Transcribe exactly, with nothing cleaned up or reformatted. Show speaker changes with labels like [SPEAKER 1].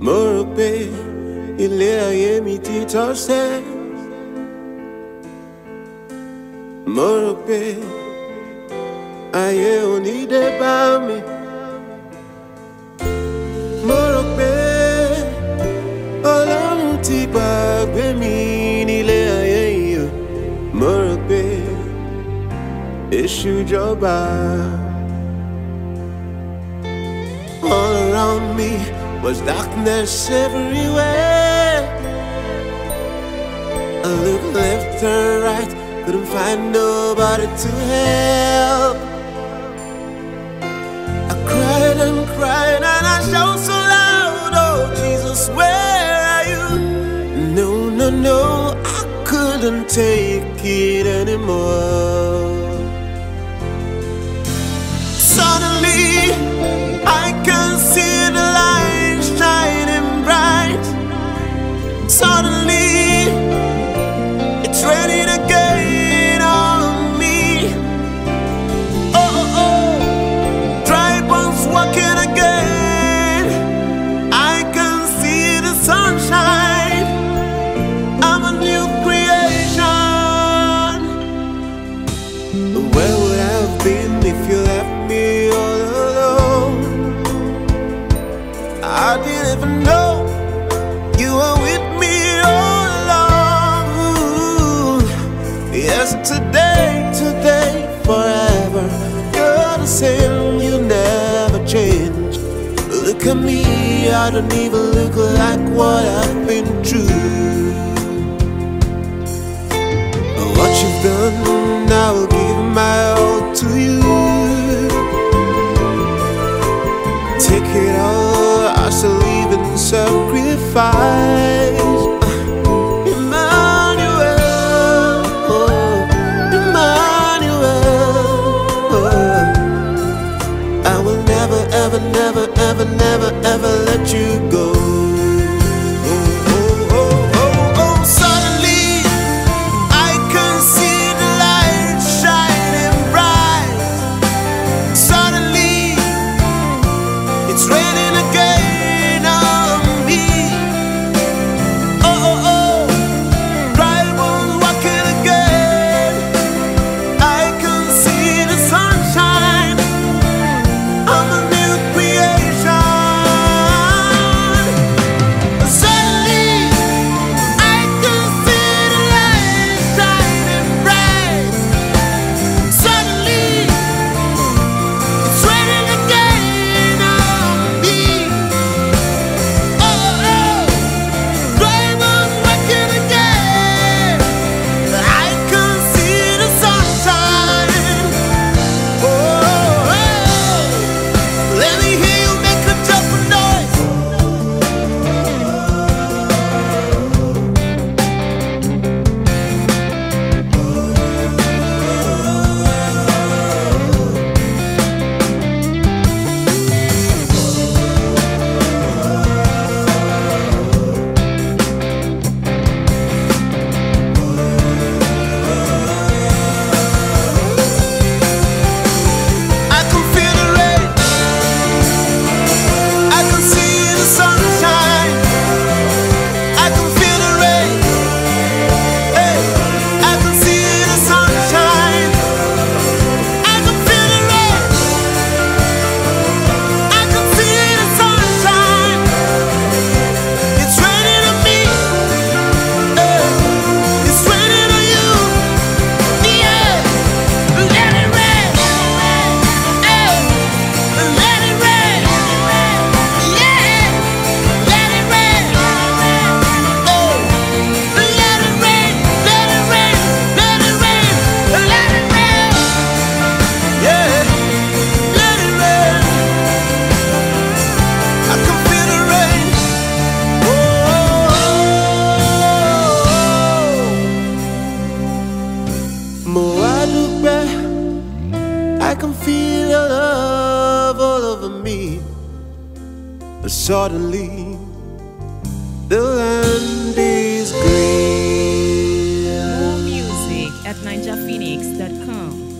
[SPEAKER 1] Mo rò pé ilé ayé mi ti tọ́sẹ̀. Mo rò pé ayé ò ní dé bá mi. Mo rò pé Ọlọ́run ti gbàgbé mi nílé ayé yìí o. Mo rò pé èṣù jọba. All around me was darkness everywhere. I looked left and right, couldn't find nobody to help. I cried and cried and I shouted so loud, oh Jesus, where are you? No, no, no, I couldn't take it anymore. Suddenly I can see the light shining bright. Suddenly it's raining again on me. Oh, oh, oh, dry bones walking again. I can see the sunshine. I'm a new creation. Where would I have been if you left me all alone? I didn't even know you were with me all along. Ooh, yesterday, today, forever, you're the same, you never change. Look at me, I don't even look like what I've been through. What you've done, I will give my all to you. Take it all, I shall leave in sacrifice. Emmanuel, oh, Emmanuel, oh. I will never, ever, never, ever, never, ever let you go. I can feel your love all over me. But suddenly the land is green.
[SPEAKER 2] More music at ninja phoenix dot com.